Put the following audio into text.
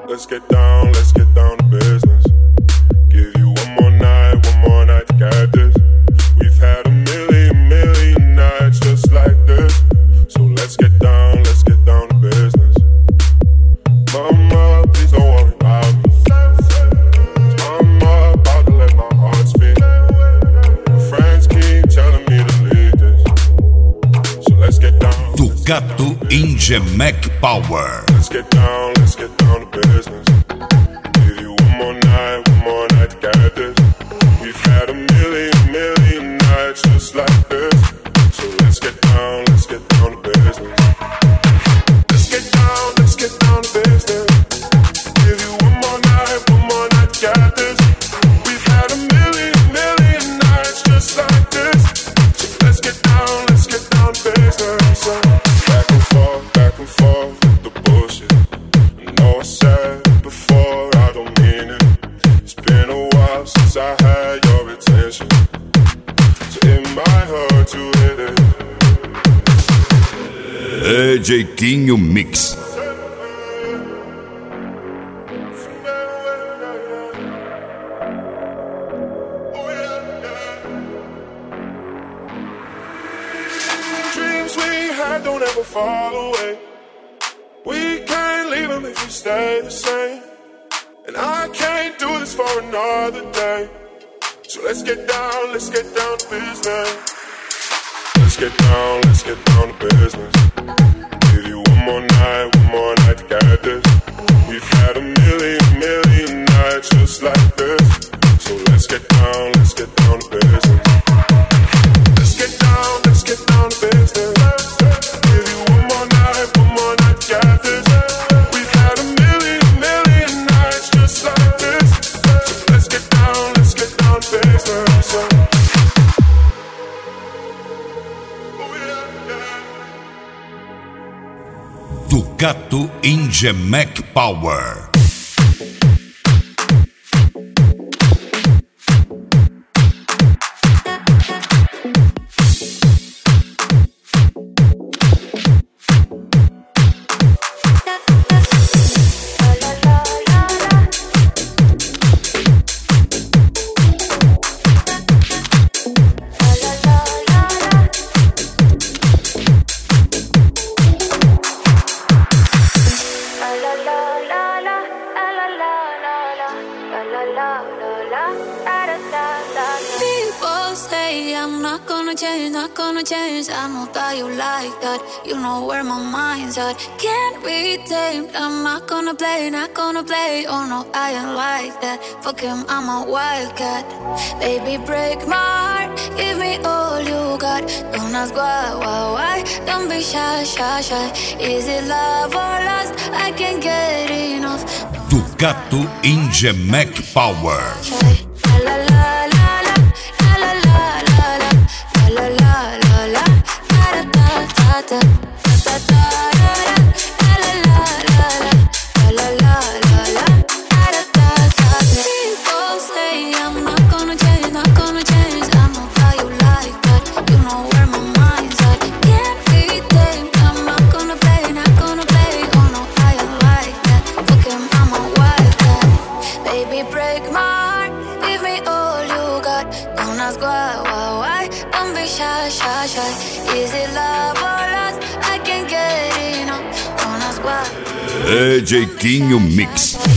let's get down to business. Give you one more night to get this. We've had a million nights just like this. So let's get down to business. Mama, please don't worry about me. I'm about to let my heart speak. My friends keep telling me to leave this. So let's get down. Ducato Inge Mac Power. Let's get down to business. Give you one more night to get this. We've had a million nights just like this. So let's get down to business. Let's get down to business. Give you one more night to get this. We've had a million nights just like this. So let's get down to business. Back and forth with the bullshit. I know I said it before, I don't mean it. It's been a while since I had your attention, so it might hurt to hit it. Jeitinho Mix. Dreams we had don't ever fall away. We can't leave them if we stay the same. And I can't do this for another day. So let's get down to business. Let's get down to business. Give you one more night to get this. We've had a million nights just like this. So let's get down to business. Let's get down to business. Give you one more night to get this. We've had a million nights just like this. So let's get down to business. Ducato Inge Mac Power. People say I'm not gonna change. I know that you like that. You know where my mind's at. Can't be tamed. I'm not gonna play. Oh no, I ain't like that. Fuck him, I'm a wildcat. Baby, break my heart. Give me all you got. Don't ask why. Don't be shy. Is it love or lust? I can't get enough. Ducato Inge Mac Power. La la la la la la la la la la la la la da da da da da da la la la la la la la da da da. People say I'm not gonna change. I know how you like that. You know where my mind's at. Can't be tamed. I'm not gonna play. Oh no, I ain't like that. Fuck him, I'm a wildcat. Baby, break my heart. Give me all you got. Don't ask why. Don't be shy. Is it love or lust? I can't get enough. Don't ask why. Jeitinho Mix.